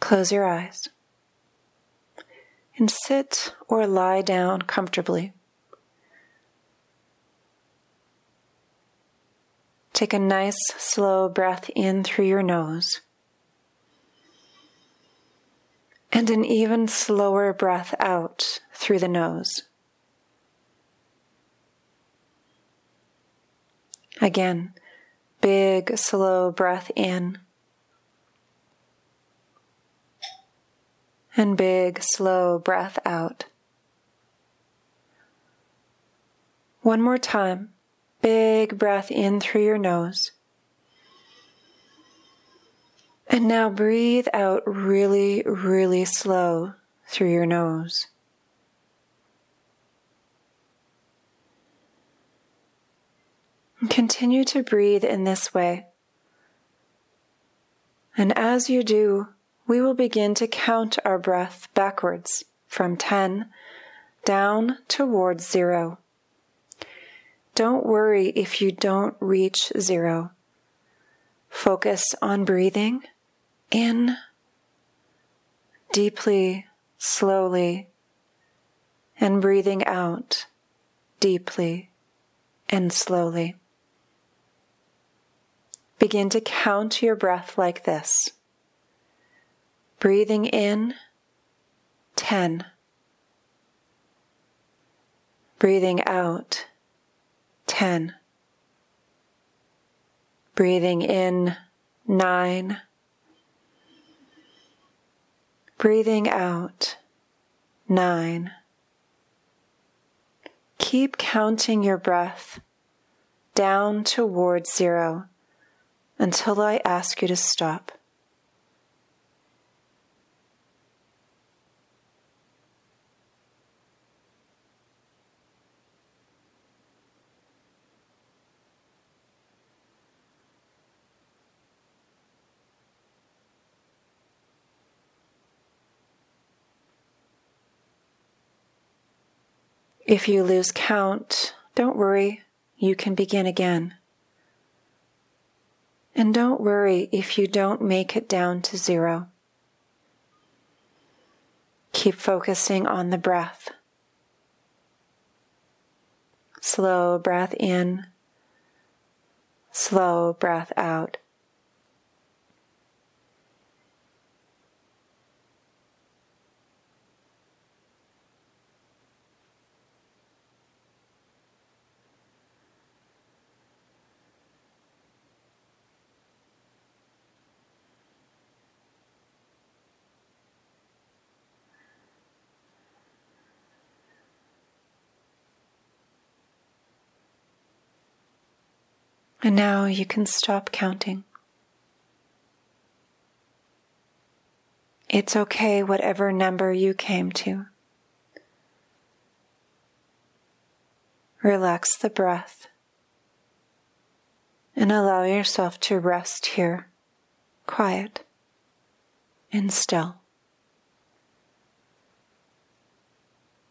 Close your eyes and sit or lie down comfortably. Take a nice, slow breath in through your nose and an even slower breath out through the nose. Again, big, slow breath in and big, slow breath out. One more time. Big breath in through your nose. And now breathe out really, really slow through your nose. And continue to breathe in this way. And as you do, we will begin to count our breath backwards from 10 down towards 0. Don't worry if you don't reach 0. Focus on breathing in deeply, slowly, and breathing out deeply and slowly. Begin to count your breath like this. Breathing in, 10. Breathing out, 10. Breathing in, 9. Breathing out, 9. Keep counting your breath down towards 0 until I ask you to stop. If you lose count, don't worry, you can begin again. And don't worry if you don't make it down to 0. Keep focusing on the breath. Slow breath in, slow breath out. And now you can stop counting. It's okay whatever number you came to. Relax the breath and allow yourself to rest here, quiet and still.